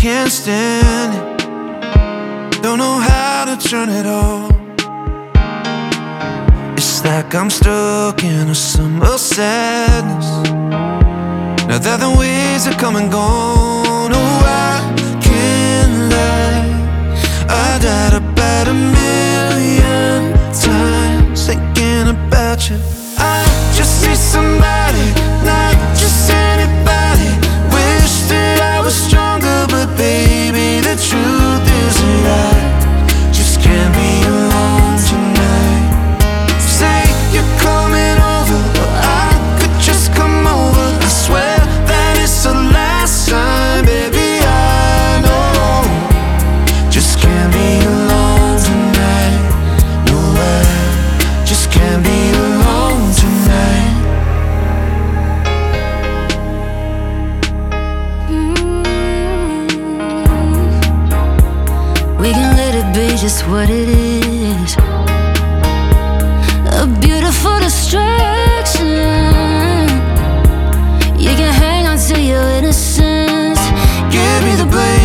can't stand it. Don't know how to turn it off. It's like I'm stuck in a summer sadness. Now that the waves are come and gone, oh, I can't lie, I died about 1,000,000 times thinking about you. I just need somebody, not just anybody. Wish that I was stronger, but baby, the truth is that I just can't be alone tonight. Say you're coming over, or I could just come over. I swear that it's the last time, baby, I know. Just can't be alone tonight. No, I just can't be alone tonight. We can let it be just what it is, a beautiful distraction. You can hang on to your innocence. Give me the blame.